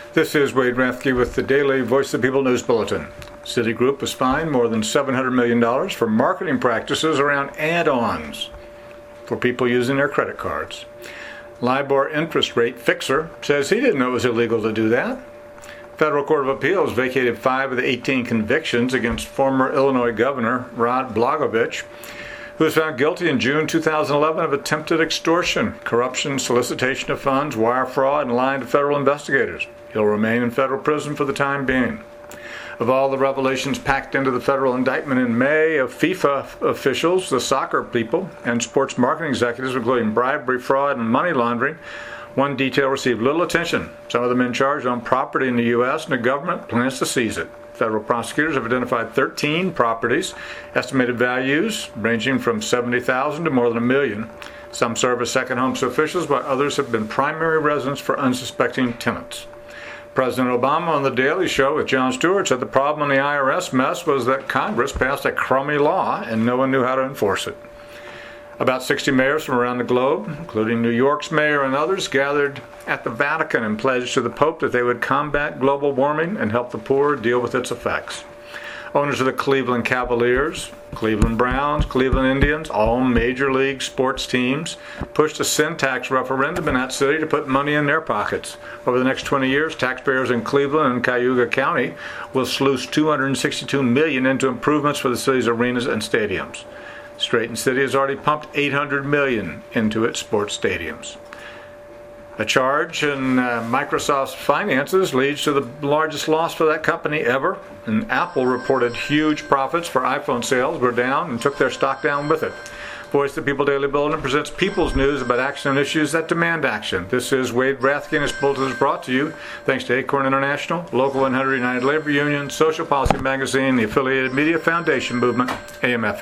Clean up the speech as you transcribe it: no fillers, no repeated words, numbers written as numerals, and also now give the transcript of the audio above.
This is Wade Rathke with the Daily Voice of the People News Bulletin. Citigroup was fined more than $700 million for marketing practices around add-ons for people using their credit cards. LIBOR interest rate fixer says he didn't know it was illegal to do that. Federal Court of Appeals vacated 5 of the 18 convictions against former Illinois Governor Rod Blagojevich, who was found guilty in June 2011 of attempted extortion, corruption, solicitation of funds, wire fraud, and lying to federal investigators. He'll remain in federal prison for the time being. Of all the revelations packed into the federal indictment in May of FIFA officials, the soccer people, and sports marketing executives, including bribery, fraud, and money laundering, one detail received little attention. Some of the men charged own property in the U.S., and the government plans to seize it. Federal prosecutors have identified 13 properties, estimated values ranging from $70,000 to more than $1 million. Some serve as second homes to officials, while others have been primary residence for unsuspecting tenants. President Obama on The Daily Show with Jon Stewart said the problem in the IRS mess was that Congress passed a crummy law and no one knew how to enforce it. About 60 mayors from around the globe, including New York's mayor and others, gathered at the Vatican and pledged to the Pope that they would combat global warming and help the poor deal with its effects. Owners of the Cleveland Cavaliers, Cleveland Browns, Cleveland Indians, all major league sports teams, pushed a sin tax referendum in that city to put money in their pockets. Over the next 20 years, taxpayers in Cleveland and Cayuga County will sluice $262 million into improvements for the city's arenas and stadiums. Straighten City has already pumped $800 million into its sports stadiums. A charge in Microsoft's finances leads to the largest loss for that company ever. And Apple reported huge profits for iPhone sales were down and took their stock down with it. Voice of the People Daily Bulletin presents People's News about action and issues that demand action. This is Wade Rathke, and this bulletin is brought to you thanks to Acorn International, Local 100 United Labor Union, Social Policy Magazine, the Affiliated Media Foundation Movement, AMF.